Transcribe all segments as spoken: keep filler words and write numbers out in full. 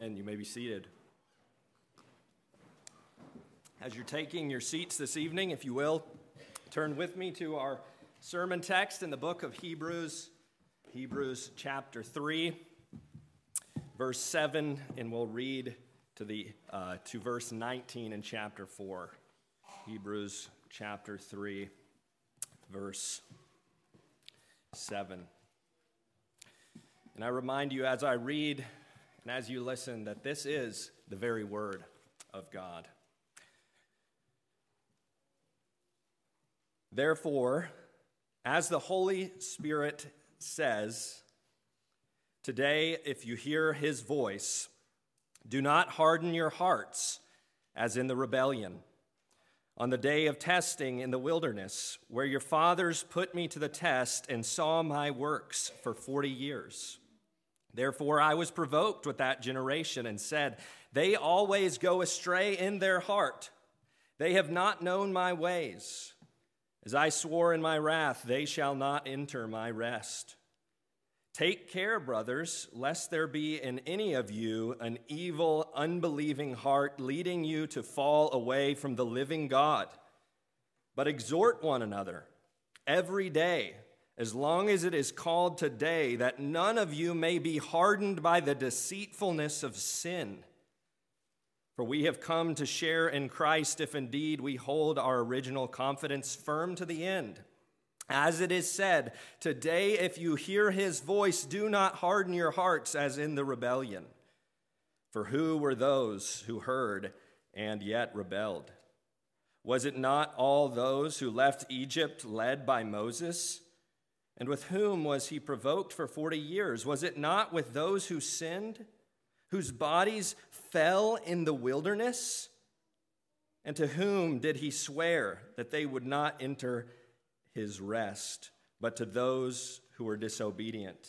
And you may be seated. As you're taking your seats this evening, if you will, turn with me to our sermon text in the book of Hebrews, Hebrews chapter three, verse seven, and we'll read to the uh, to verse nineteen in chapter four. Hebrews chapter three, verse seven. And I remind you as I read and as you listen that this is the very word of God. Therefore, as the Holy Spirit says, today, if you hear his voice, do not harden your hearts as in the rebellion, on the day of testing in the wilderness, where your fathers put me to the test and saw my works for forty years. Therefore, I was provoked with that generation and said, they always go astray in their heart. They have not known my ways. As I swore in my wrath, they shall not enter my rest. Take care, brothers, lest there be in any of you an evil, unbelieving heart leading you to fall away from the living God. But exhort one another every day, as long as it is called today, that none of you may be hardened by the deceitfulness of sin. For we have come to share in Christ if indeed we hold our original confidence firm to the end. As it is said, today if you hear his voice, do not harden your hearts as in the rebellion. For who were those who heard and yet rebelled? Was it not all those who left Egypt led by Moses? And with whom was he provoked for forty years? Was it not with those who sinned, whose bodies fell in the wilderness? And to whom did he swear that they would not enter his rest, but to those who were disobedient?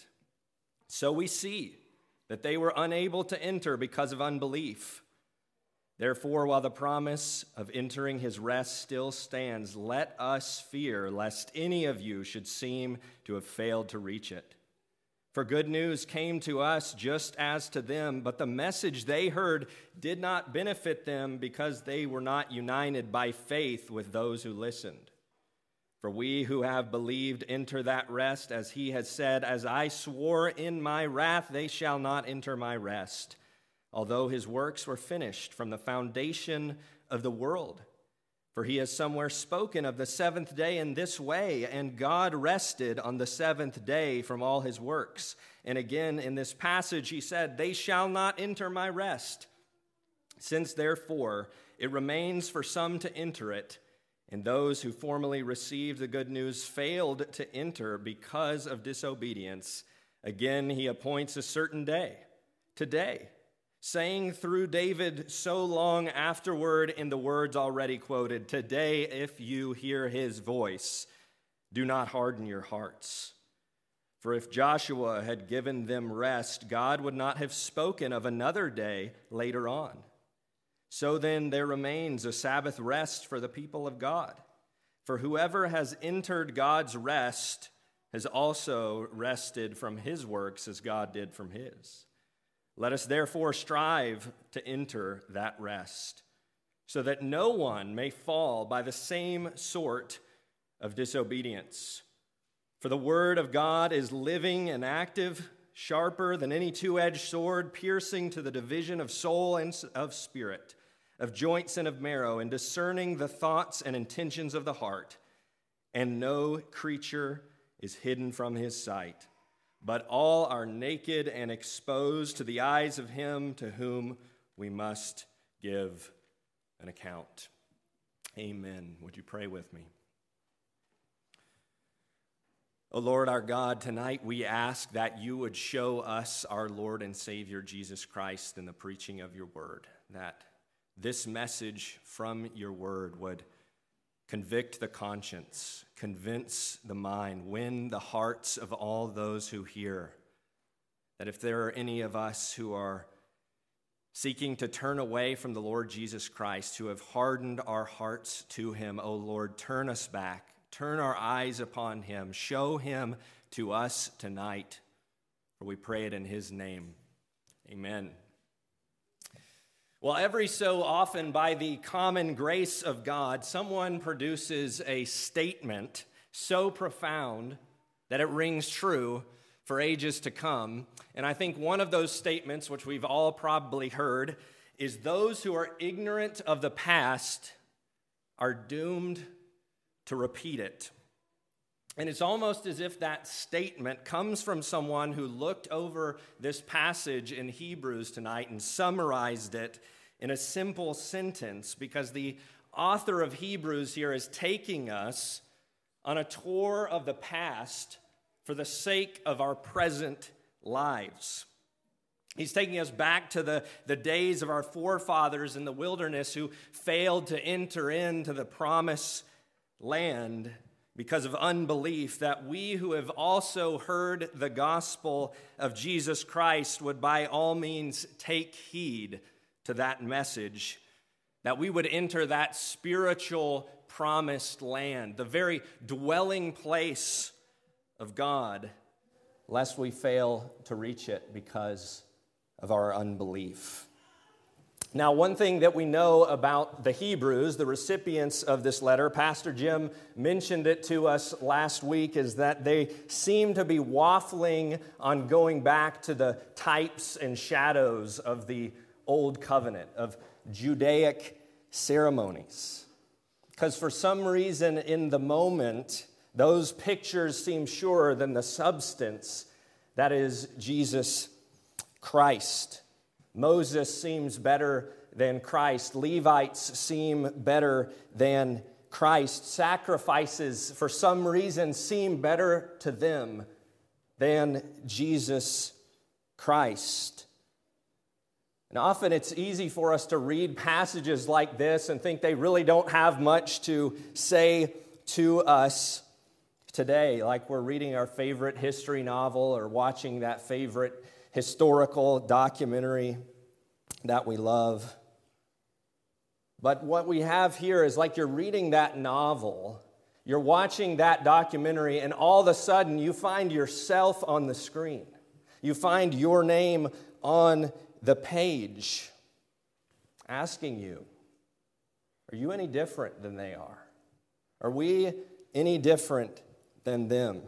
So we see that they were unable to enter because of unbelief. Therefore, while the promise of entering his rest still stands, let us fear lest any of you should seem to have failed to reach it. For good news came to us just as to them, but the message they heard did not benefit them because they were not united by faith with those who listened. For we who have believed enter that rest, as he has said, as I swore in my wrath, they shall not enter my rest, although his works were finished from the foundation of the world. For he has somewhere spoken of the seventh day in this way, and God rested on the seventh day from all his works. And again, in this passage, he said, they shall not enter my rest. Since therefore it remains for some to enter it, and those who formerly received the good news failed to enter because of disobedience, again he appoints a certain day, today, saying through David so long afterward in the words already quoted, today if you hear his voice, do not harden your hearts. For if Joshua had given them rest, God would not have spoken of another day later on. So then there remains a Sabbath rest for the people of God. For whoever has entered God's rest has also rested from his works as God did from his. Let us therefore strive to enter that rest, so that no one may fall by the same sort of disobedience. For the word of God is living and active, sharper than any two-edged sword, piercing to the division of soul and of spirit, of joints and of marrow, and discerning the thoughts and intentions of the heart. And no creature is hidden from his sight, but all are naked and exposed to the eyes of him to whom we must give an account. Amen. Would you pray with me? O Lord our God, tonight we ask that you would show us our Lord and Savior Jesus Christ in the preaching of your word, that this message from your word would convict the conscience, convince the mind, win the hearts of all those who hear. That if there are any of us who are seeking to turn away from the Lord Jesus Christ, who have hardened our hearts to him, O Lord, turn us back, turn our eyes upon him, show him to us tonight. For we pray it in his name. Amen. Well, every so often, by the common grace of God, someone produces a statement so profound that it rings true for ages to come. And I think one of those statements, which we've all probably heard, is those who are ignorant of the past are doomed to repeat it. And it's almost as if that statement comes from someone who looked over this passage in Hebrews tonight and summarized it in a simple sentence, because the author of Hebrews here is taking us on a tour of the past for the sake of our present lives. He's taking us back to the, the days of our forefathers in the wilderness who failed to enter into the promised land because of unbelief, that we who have also heard the gospel of Jesus Christ would by all means take heed to that message, that we would enter that spiritual promised land, the very dwelling place of God, lest we fail to reach it because of our unbelief. Now, one thing that we know about the Hebrews, the recipients of this letter, Pastor Jim mentioned it to us last week, is that they seem to be waffling on going back to the types and shadows of the Old Covenant, of Judaic ceremonies. Because for some reason in the moment, those pictures seem surer than the substance, that is Jesus Christ. Moses seems better than Christ. Levites seem better than Christ. Sacrifices, for some reason, seem better to them than Jesus Christ. And often it's easy for us to read passages like this and think they really don't have much to say to us today, like we're reading our favorite history novel or watching that favorite historical documentary that we love. But what we have here is like you're reading that novel, you're watching that documentary, and all of a sudden you find yourself on the screen. You find your name on the page, asking you, are you any different than they are? Are we any different than them?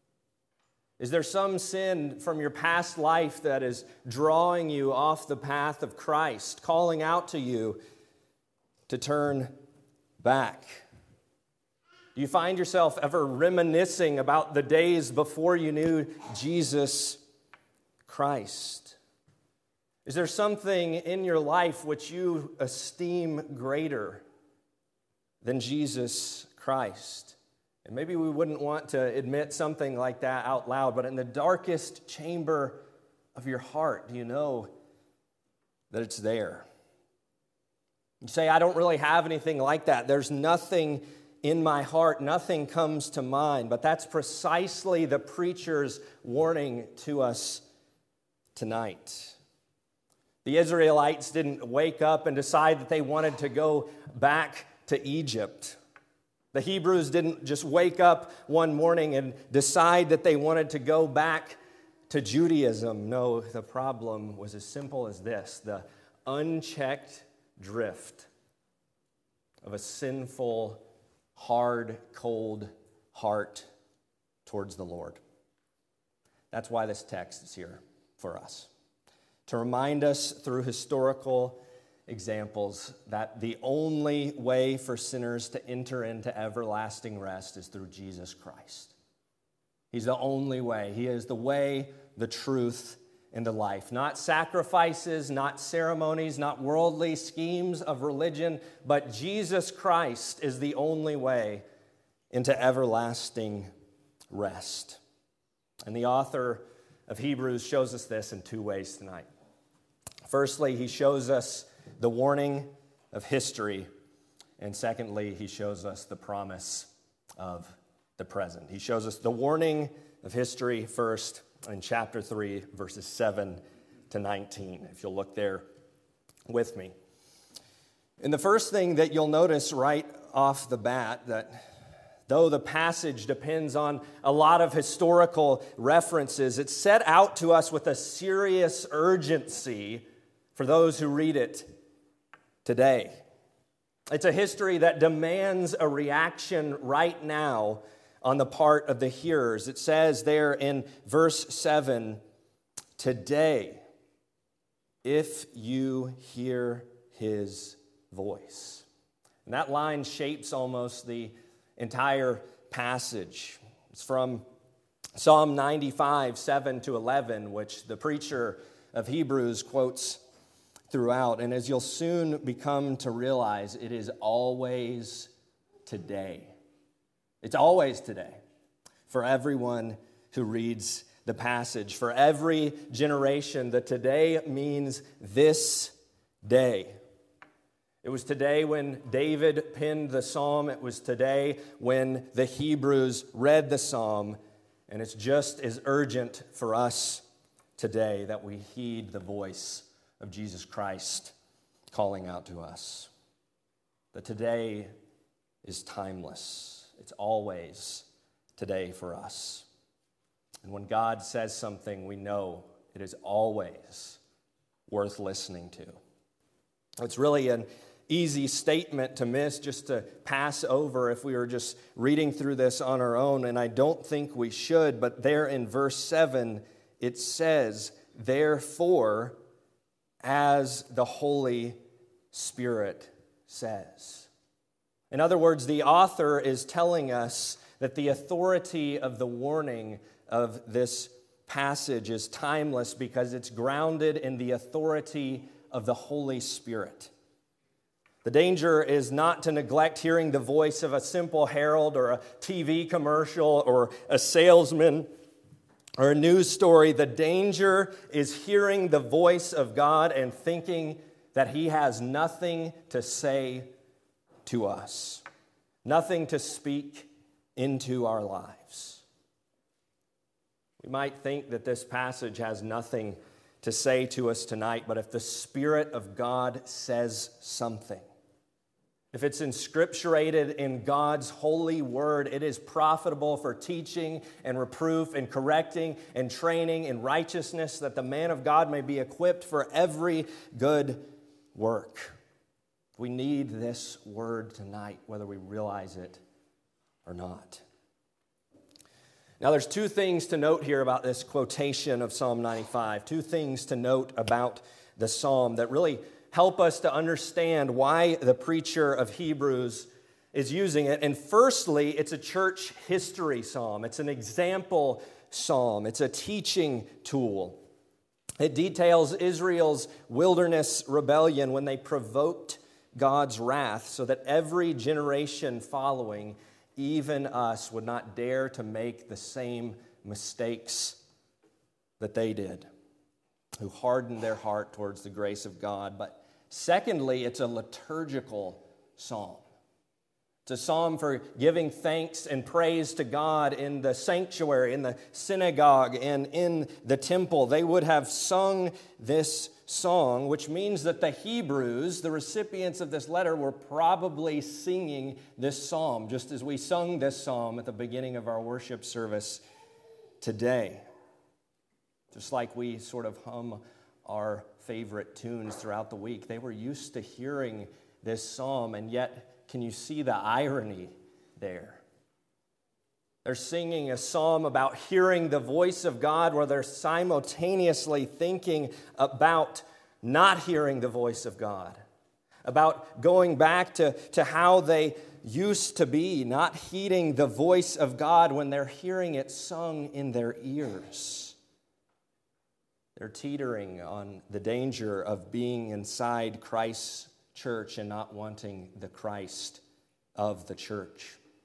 Is there some sin from your past life that is drawing you off the path of Christ, calling out to you to turn back? Do you find yourself ever reminiscing about the days before you knew Jesus Christ? Is there something in your life which you esteem greater than Jesus Christ? And maybe we wouldn't want to admit something like that out loud, but in the darkest chamber of your heart, do you know that it's there? You say, I don't really have anything like that. There's nothing in my heart. Nothing comes to mind. But that's precisely the preacher's warning to us tonight. The Israelites didn't wake up and decide that they wanted to go back to Egypt. The Hebrews didn't just wake up one morning and decide that they wanted to go back to Judaism. No, the problem was as simple as this: the unchecked drift of a sinful, hard, cold heart towards the Lord. That's why this text is here for us, to remind us through historical examples that the only way for sinners to enter into everlasting rest is through Jesus Christ. He's the only way. He is the way, the truth, and the life. Not sacrifices, not ceremonies, not worldly schemes of religion, but Jesus Christ is the only way into everlasting rest. And the author of Hebrews shows us this in two ways tonight. Firstly, he shows us the warning of history, and secondly, he shows us the promise of the present. He shows us the warning of history first in chapter three, verses seven to nineteen, if you'll look there with me. And the first thing that you'll notice right off the bat, that though the passage depends on a lot of historical references, it's set out to us with a serious urgency for those who read it today. It's a history that demands a reaction right now on the part of the hearers. It says there in verse seven, today, if you hear his voice. And that line shapes almost the entire passage. It's from Psalm ninety-five, seven to eleven, which the preacher of Hebrews quotes throughout. And as you'll soon become to realize, it is always today. It's always today for everyone who reads the passage. For every generation, the today means this day. It was today when David penned the psalm. It was today when the Hebrews read the psalm. And it's just as urgent for us today that we heed the voice of Jesus Christ calling out to us. The today is timeless. It's always today for us. And when God says something, we know it is always worth listening to. It's really an easy statement to miss, just to pass over if we were just reading through this on our own, and I don't think we should, but there in verse seven, it says, therefore, as the Holy Spirit says. In other words, the author is telling us that the authority of the warning of this passage is timeless because it's grounded in the authority of the Holy Spirit. The danger is not to neglect hearing the voice of a simple herald or a T V commercial or a salesman or a news story. The danger is hearing the voice of God and thinking that He has nothing to say to us, nothing to speak into our lives. We might think that this passage has nothing to say to us tonight, but if the Spirit of God says something, if it's inscripturated in God's holy word, it is profitable for teaching and reproof and correcting and training in righteousness, that the man of God may be equipped for every good work. We need this word tonight, whether we realize it or not. Now, there's two things to note here about this quotation of Psalm ninety-five, two things to note about the psalm that really help us to understand why the preacher of Hebrews is using it. And firstly, it's a church history psalm. It's an example psalm. It's a teaching tool. It details Israel's wilderness rebellion when they provoked God's wrath so that every generation following, even us, would not dare to make the same mistakes that they did, who hardened their heart towards the grace of God. But secondly, it's a liturgical psalm. It's a psalm for giving thanks and praise to God in the sanctuary, in the synagogue, and in the temple. They would have sung this song, which means that the Hebrews, the recipients of this letter, were probably singing this psalm, just as we sung this psalm at the beginning of our worship service today. Just like we sort of hum our favorite tunes throughout the week. They were used to hearing this psalm, and yet, can you see the irony there? They're singing a psalm about hearing the voice of God, where they're simultaneously thinking about not hearing the voice of God, about going back to, to how they used to be, not heeding the voice of God when they're hearing it sung in their ears. They're teetering on the danger of being inside Christ's church and not wanting the Christ of the church.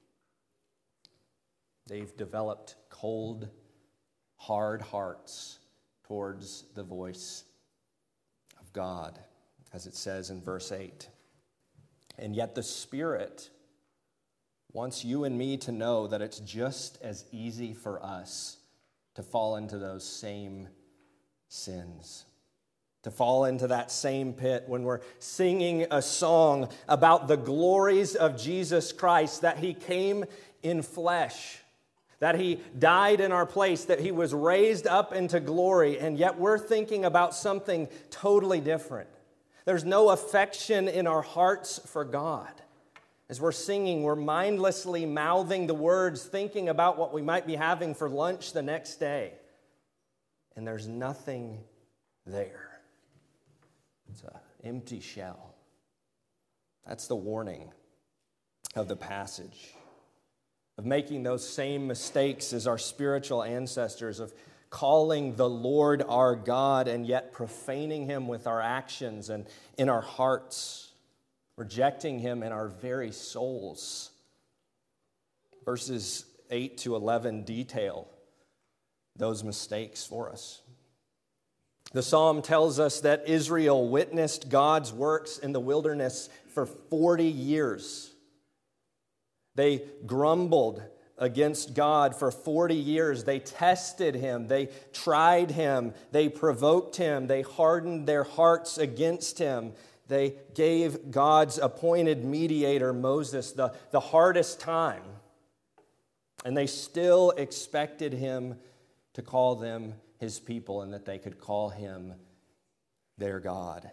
They've developed cold, hard hearts towards the voice of God, as it says in verse eight. And yet the Spirit wants you and me to know that it's just as easy for us to fall into those same sins, to fall into that same pit when we're singing a song about the glories of Jesus Christ, that He came in flesh, that He died in our place, that He was raised up into glory, and yet we're thinking about something totally different. There's no affection in our hearts for God. As we're singing, we're mindlessly mouthing the words, thinking about what we might be having for lunch the next day. And there's nothing there. It's an empty shell. That's the warning of the passage, of making those same mistakes as our spiritual ancestors, of calling the Lord our God and yet profaning him with our actions and in our hearts, rejecting him in our very souls. Verses eight to eleven detail those mistakes for us. The psalm tells us that Israel witnessed God's works in the wilderness for forty years. They grumbled against God for forty years. They tested him. They tried him. They provoked him. They hardened their hearts against him. They gave God's appointed mediator, Moses, the, the hardest time. And they still expected him to call them his people and that they could call him their God.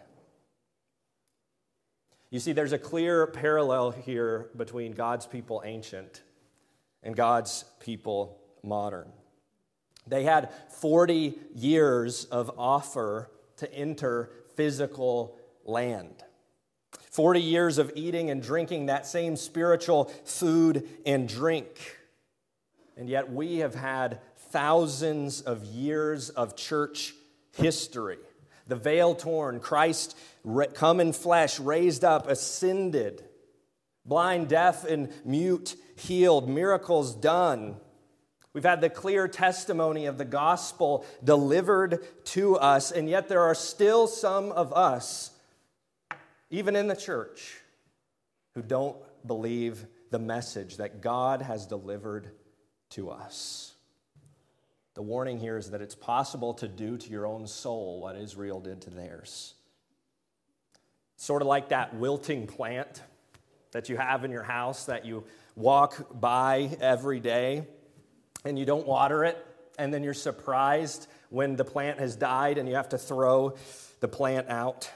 You see, there's a clear parallel here between God's people ancient and God's people modern. They had forty years of offer to enter physical land. forty years of eating and drinking that same spiritual food and drink. And yet we have had thousands of years of church history. The veil torn, Christ come in flesh, raised up, ascended, blind, deaf, and mute healed, miracles done. We've had the clear testimony of the gospel delivered to us, and yet there are still some of us, even in the church, who don't believe the message that God has delivered to us. The warning here is that it's possible to do to your own soul what Israel did to theirs. Sort of like that wilting plant that you have in your house that you walk by every day and you don't water it, and then you're surprised when the plant has died and you have to throw the plant out.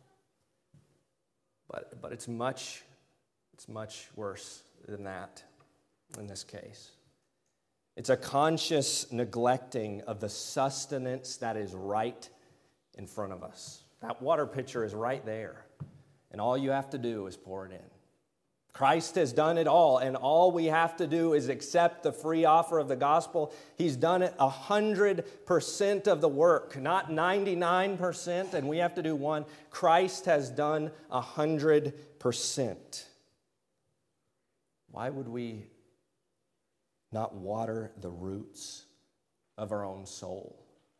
But, but it's much, it's much worse than that in this case. It's a conscious neglecting of the sustenance that is right in front of us. That water pitcher is right there, and all you have to do is pour it in. Christ has done it all, and all we have to do is accept the free offer of the gospel. He's done it one hundred percent of the work, not ninety-nine percent, and we have to do one. Christ has done one hundred percent. Why would we not water the roots of our own soul?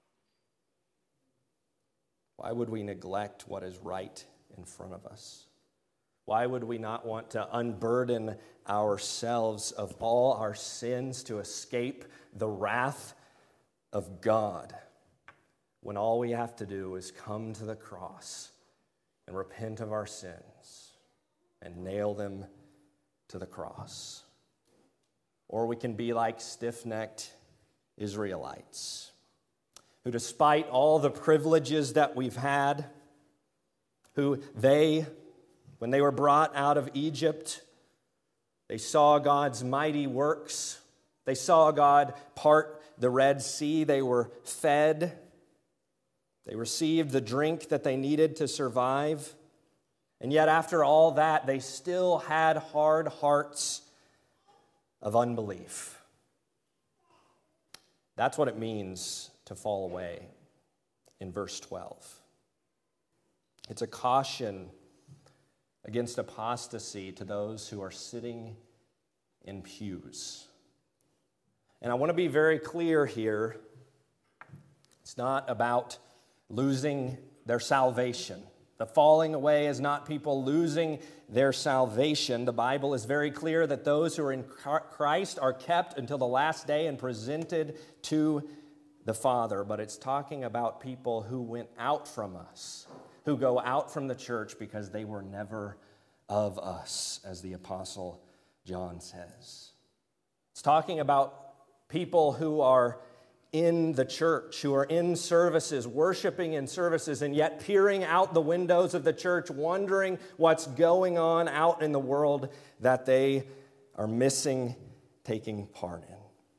Why would we neglect what is right in front of us? Why would we not want to unburden ourselves of all our sins to escape the wrath of God when all we have to do is come to the cross and repent of our sins and nail them to the cross? Or we can be like stiff-necked Israelites who, despite all the privileges that we've had, who they, when they were brought out of Egypt, they saw God's mighty works. They saw God part the Red Sea. They were fed. They received the drink that they needed to survive. And yet, after all that, they still had hard hearts of unbelief. That's what it means to fall away in verse twelve. It's a caution against apostasy to those who are sitting in pews. And I want to be very clear here. It's not about losing their salvation. The falling away is not people losing their salvation. The Bible is very clear that those who are in Christ are kept until the last day and presented to the Father. But it's talking about people who went out from us, who go out from the church because they were never of us, as the Apostle John says. It's talking about people who are in the church, who are in services, worshiping in services, and yet peering out the windows of the church, wondering what's going on out in the world that they are missing taking part in.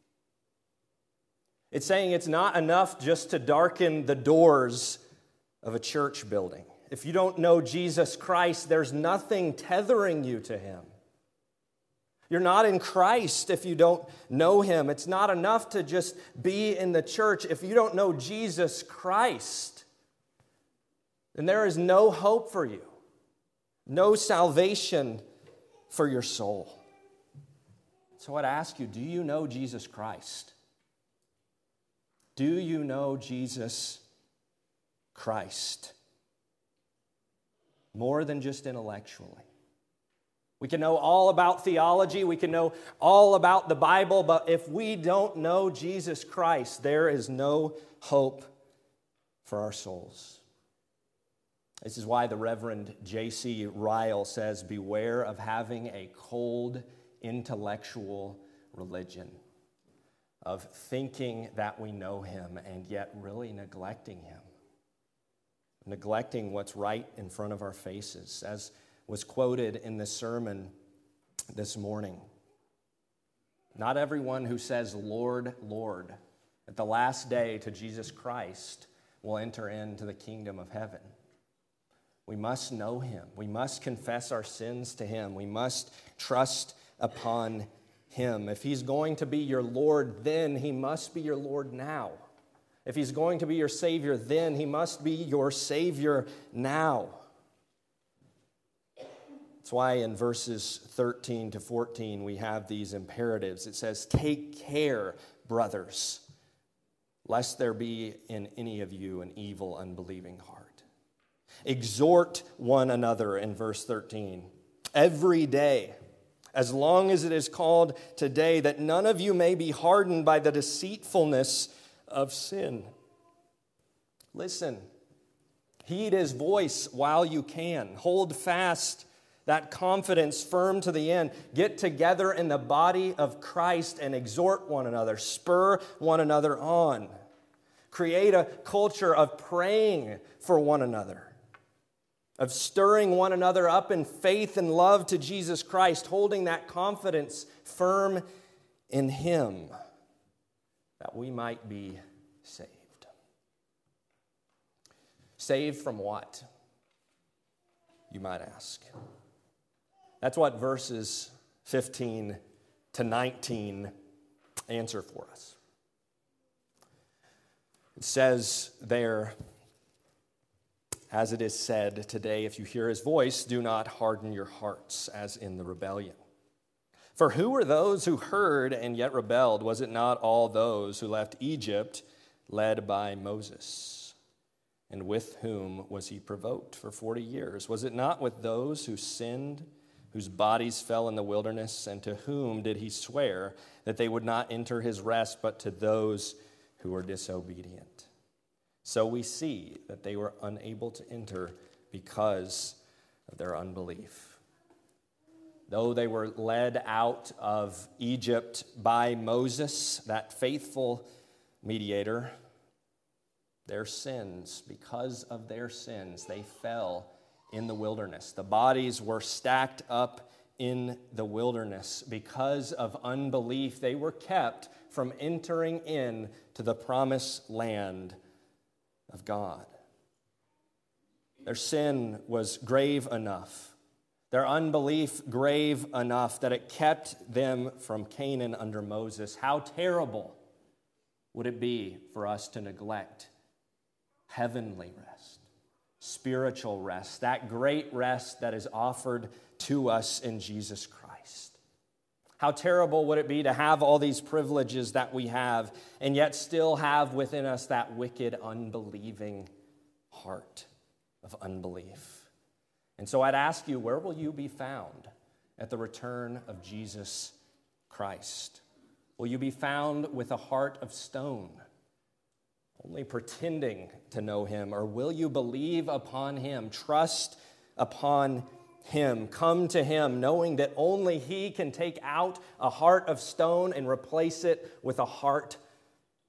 It's saying it's not enough just to darken the doors of a church building. If you don't know Jesus Christ, there's nothing tethering you to him. You're not in Christ if you don't know him. It's not enough to just be in the church. If you don't know Jesus Christ, then there is no hope for you, no salvation for your soul. So I'd ask you, do you know Jesus Christ? Do you know Jesus Christ? More than just intellectually. We can know all about theology, we can know all about the Bible, but if we don't know Jesus Christ, there is no hope for our souls. This is why the Reverend J C Ryle says, beware of having a cold intellectual religion, of thinking that we know him and yet really neglecting him, neglecting what's right in front of our faces, as was quoted in the sermon this morning. Not everyone who says, Lord, Lord, at the last day to Jesus Christ will enter into the kingdom of heaven. We must know him. We must confess our sins to him. We must trust upon him. If he's going to be your Lord, then he must be your Lord now. If he's going to be your Savior, then he must be your Savior now. That's why in verses thirteen to fourteen we have these imperatives. It says, take care, brothers, lest there be in any of you an evil, unbelieving heart. Exhort one another in verse thirteen, every day, as long as it is called today, that none of you may be hardened by the deceitfulness of sin. Listen, heed his voice while you can. Hold fast that confidence firm to the end. Get together in the body of Christ and exhort one another. Spur one another on. Create a culture of praying for one another, of stirring one another up in faith and love to Jesus Christ, holding that confidence firm in him, that we might be saved. Saved from what? You might ask. That's what verses fifteen to nineteen answer for us. It says there, as it is said today, if you hear his voice, do not harden your hearts as in the rebellion. For who were those who heard and yet rebelled? Was it not all those who left Egypt led by Moses? And with whom was he provoked for forty years? Was it not with those who sinned, whose bodies fell in the wilderness? And to whom did he swear that they would not enter his rest, but to those who were disobedient? So we see that they were unable to enter because of their unbelief. Though they were led out of Egypt by Moses, that faithful mediator, their sins, because of their sins, they fell in the wilderness. The bodies were stacked up in the wilderness. Because of unbelief, they were kept from entering in to the promised land of God. Their sin was grave enough, their unbelief grave enough that it kept them from Canaan under Moses. How terrible would it be for us to neglect heavenly rest, spiritual rest, that great rest that is offered to us in Jesus Christ? How terrible would it be to have all these privileges that we have and yet still have within us that wicked, unbelieving heart of unbelief? And so I'd ask you, where will you be found at the return of Jesus Christ? Will you be found with a heart of stone, only pretending to know him? Or will you believe upon him, trust upon him, come to him, knowing that only he can take out a heart of stone and replace it with a heart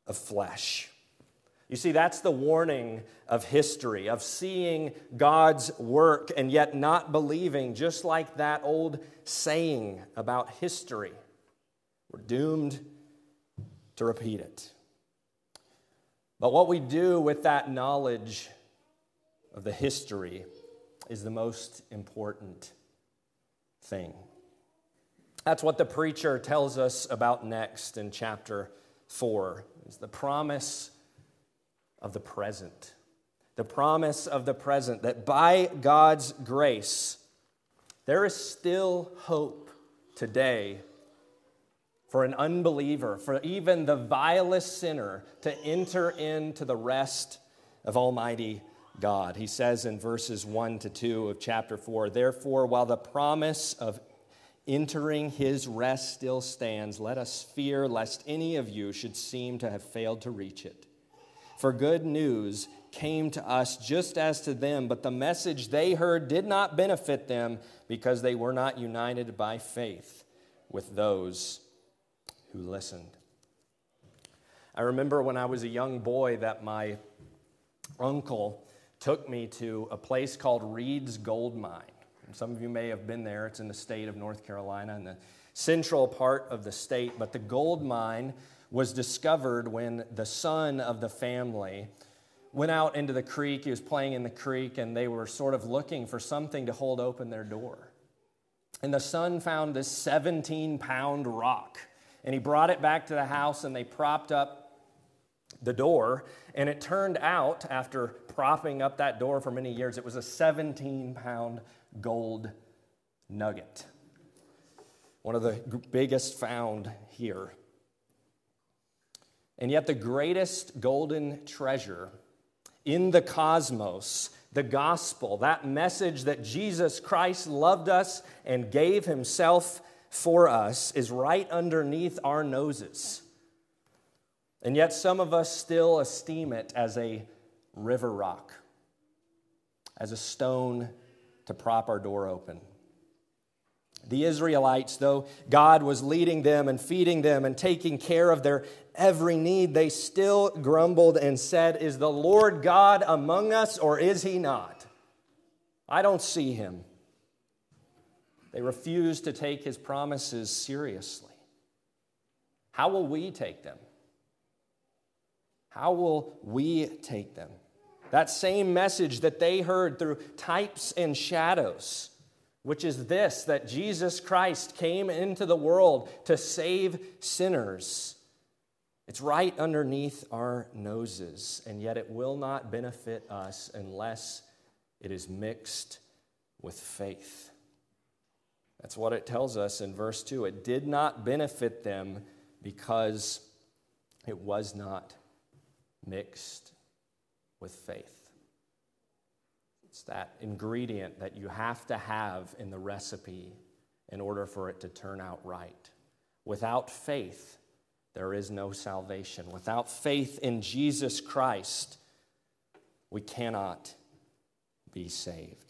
of flesh. You see, that's the warning of history, of seeing God's work and yet not believing, just like that old saying about history. We're doomed to repeat it. But what we do with that knowledge of the history is the most important thing. That's what the preacher tells us about next in chapter four, is the promise of the present. The promise of the present, that by God's grace, there is still hope today for an unbeliever, for even the vilest sinner, to enter into the rest of Almighty God. He says in verses one to two of chapter four, "Therefore, while the promise of entering his rest still stands, let us fear lest any of you should seem to have failed to reach it. For good news came to us just as to them, but the message they heard did not benefit them because they were not united by faith with those who listened." I remember when I was a young boy that my uncle took me to a place called Reed's Gold Mine. And some of you may have been there. It's in the state of North Carolina, in the central part of the state. But the gold mine was discovered when the son of the family went out into the creek. He was playing in the creek, and they were sort of looking for something to hold open their door. And the son found this seventeen-pound rock, and he brought it back to the house, and they propped up the door. And it turned out, after propping up that door for many years, it was a seventeen-pound gold nugget. One of the biggest found here. And yet the greatest golden treasure in the cosmos, the gospel, that message that Jesus Christ loved us and gave himself for us, is right underneath our noses. And yet some of us still esteem it as a river rock, as a stone to prop our door open. The Israelites, though God was leading them and feeding them and taking care of their every need, they still grumbled and said, "Is the Lord God among us, or is he not? I don't see him." They refused to take his promises seriously. How will we take them? How will we take them? That same message that they heard through types and shadows, which is this, that Jesus Christ came into the world to save sinners. It's right underneath our noses, and yet it will not benefit us unless it is mixed with faith. That's what it tells us in verse two. It did not benefit them because it was not mixed with faith. It's that ingredient that you have to have in the recipe in order for it to turn out right. Without faith, there is no salvation. Without faith in Jesus Christ, we cannot be saved.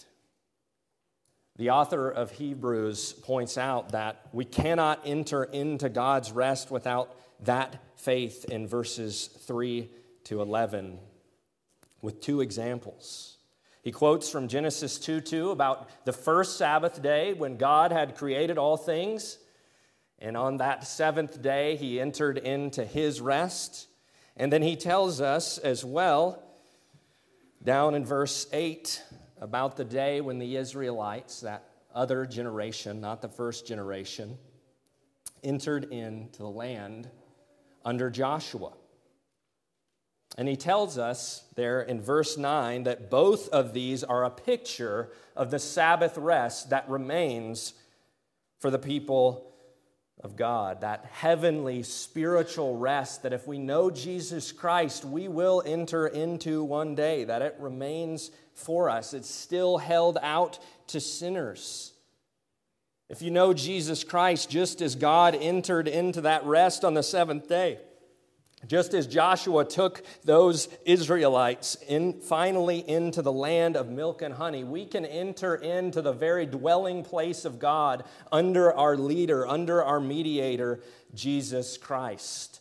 The author of Hebrews points out that we cannot enter into God's rest without that faith in verses three to eleven with two examples. He quotes from Genesis two two about the first Sabbath day when God had created all things. And on that seventh day, he entered into his rest. And then he tells us as well, down in verse eight, about the day when the Israelites, that other generation, not the first generation, entered into the land under Joshua. And he tells us there in verse nine that both of these are a picture of the Sabbath rest that remains for the people of God, that heavenly spiritual rest that if we know Jesus Christ, we will enter into one day, that it remains for us. It's still held out to sinners. If you know Jesus Christ, just as God entered into that rest on the seventh day, just as Joshua took those Israelites in, finally into the land of milk and honey, we can enter into the very dwelling place of God under our leader, under our mediator, Jesus Christ.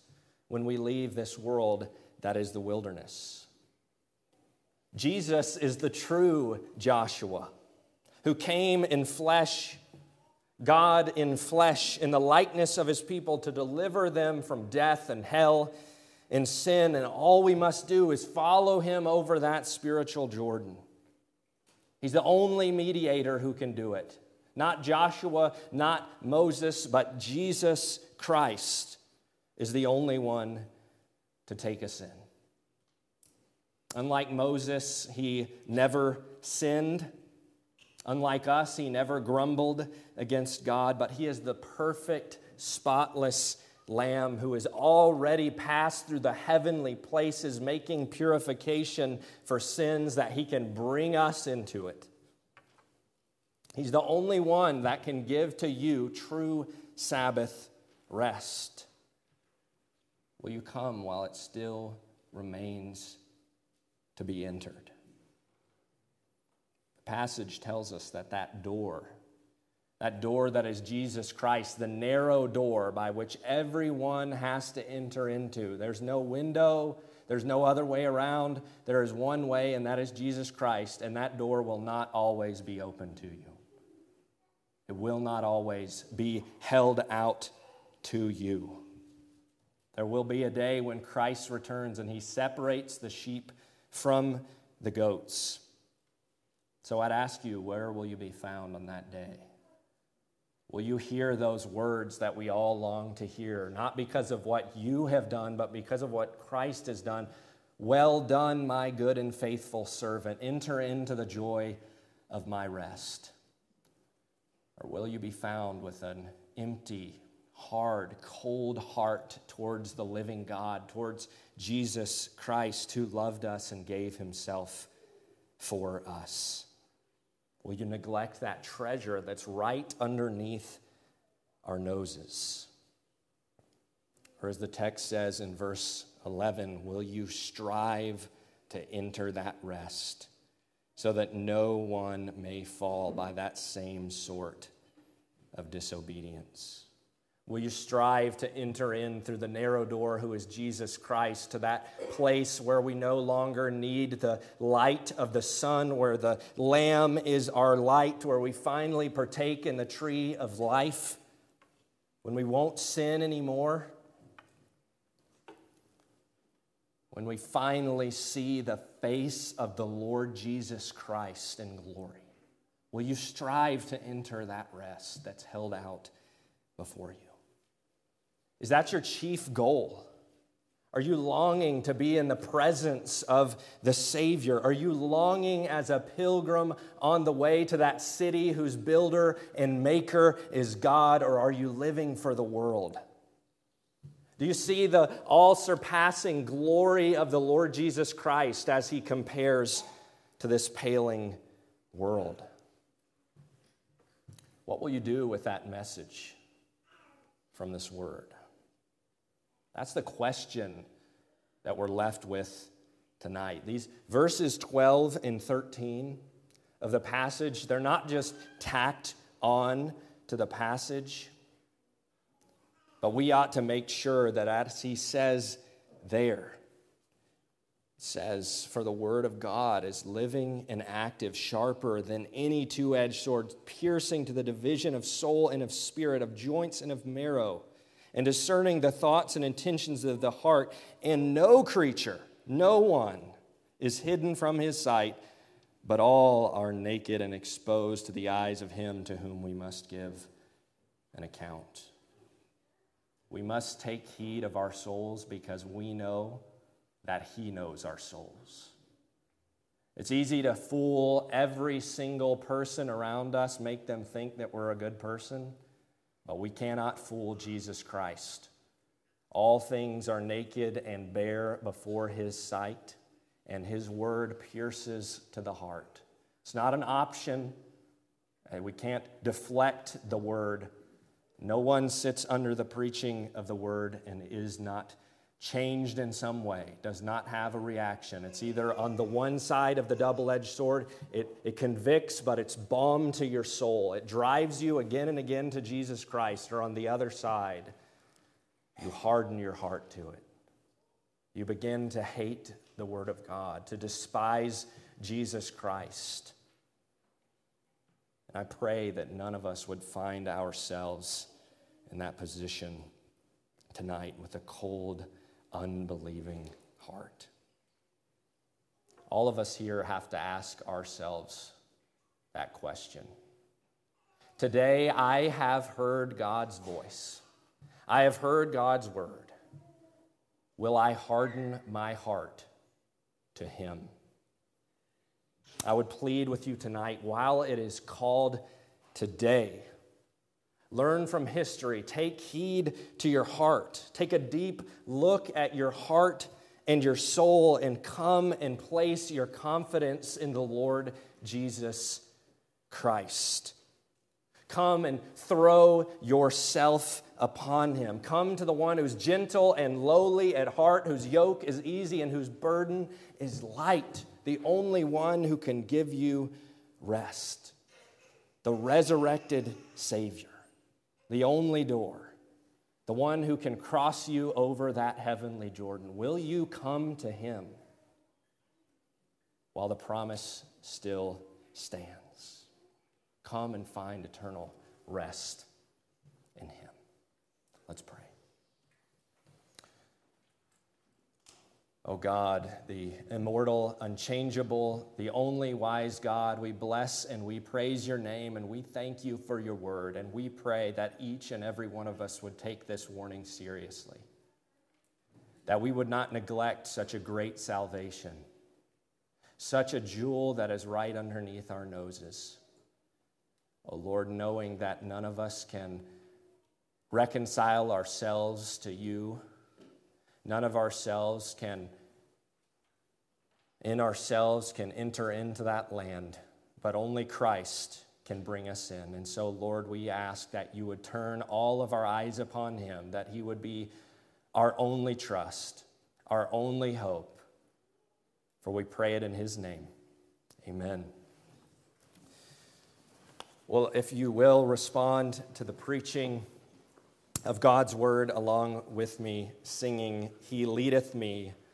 when we leave this world that is the wilderness. Jesus is the true Joshua, who came in flesh, God in flesh, in the likeness of his people to deliver them from death and hell and sin. And all we must do is follow him over that spiritual Jordan. He's the only mediator who can do it. Not Joshua, not Moses, but Jesus Christ is the only one to take us in. Unlike Moses, he never sinned. Unlike us, he never grumbled against God, but he is the perfect, spotless Lamb who has already passed through the heavenly places, making purification for sins that he can bring us into it. He's the only one that can give to you true Sabbath rest. Will you come while it still remains to be entered? The passage tells us that that door, that door that is Jesus Christ, the narrow door by which everyone has to enter into. There's no window, there's no other way around. There is one way, and that is Jesus Christ, and that door will not always be open to you. It will not always be held out to you. There will be a day when Christ returns and he separates the sheep from the goats. So I'd ask you, where will you be found on that day? Will you hear those words that we all long to hear, not because of what you have done, but because of what Christ has done? Well done, my good and faithful servant. Enter into the joy of my rest. Or will you be found with an empty, hard, cold heart towards the living God, towards Jesus Christ who loved us and gave himself for us? Will you neglect that treasure that's right underneath our noses? Or as the text says in verse eleven, will you strive to enter that rest so that no one may fall by that same sort of disobedience? Will you strive to enter in through the narrow door, who is Jesus Christ, to that place where we no longer need the light of the sun, where the Lamb is our light, where we finally partake in the tree of life, when we won't sin anymore, when we finally see the face of the Lord Jesus Christ in glory? Will you strive to enter that rest that's held out before you? Is that your chief goal? Are you longing to be in the presence of the Savior? Are you longing as a pilgrim on the way to that city whose builder and maker is God, or are you living for the world? Do you see the all-surpassing glory of the Lord Jesus Christ as he compares to this paling world? What will you do with that message from this word? That's the question that we're left with tonight. These verses twelve and thirteen of the passage, they're not just tacked on to the passage, but we ought to make sure that as he says there, it says, for the word of God is living and active, sharper than any two-edged sword, piercing to the division of soul and of spirit, of joints and of marrow, and discerning the thoughts and intentions of the heart. And no creature, no one is hidden from his sight, but all are naked and exposed to the eyes of him to whom we must give an account. We must take heed of our souls because we know that he knows our souls. It's easy to fool every single person around us, make them think that we're a good person, but we cannot fool Jesus Christ. All things are naked and bare before his sight, and his word pierces to the heart. It's not an option. We can't deflect the word. No one sits under the preaching of the word and is not changed in some way, does not have a reaction. It's either on the one side of the double-edged sword, it, it convicts, but it's balm to your soul. It drives you again and again to Jesus Christ, or on the other side, you harden your heart to it. You begin to hate the Word of God, to despise Jesus Christ. And I pray that none of us would find ourselves in that position tonight with a cold, unbelieving heart. All of us here have to ask ourselves that question. Today, I have heard God's voice. I have heard God's word. Will I harden my heart to him? I would plead with you tonight, while it is called today, learn from history. Take heed to your heart. Take a deep look at your heart and your soul and come and place your confidence in the Lord Jesus Christ. Come and throw yourself upon him. Come to the one who's gentle and lowly at heart, whose yoke is easy and whose burden is light, the only one who can give you rest, the resurrected Savior, the only door, the one who can cross you over that heavenly Jordan. Will you come to him while the promise still stands? Come and find eternal rest in him. Let's pray. Oh God, the immortal, unchangeable, the only wise God, we bless and we praise your name, and we thank you for your word, and we pray that each and every one of us would take this warning seriously, that we would not neglect such a great salvation, such a jewel that is right underneath our noses. Oh Lord, knowing that none of us can reconcile ourselves to you, none of ourselves can, in ourselves, can enter into that land, but only Christ can bring us in. And so, Lord, we ask that you would turn all of our eyes upon him, that he would be our only trust, our only hope. For we pray it in his name. Amen. Well, if you will, respond to the preaching of God's word along with me, singing, "He leadeth me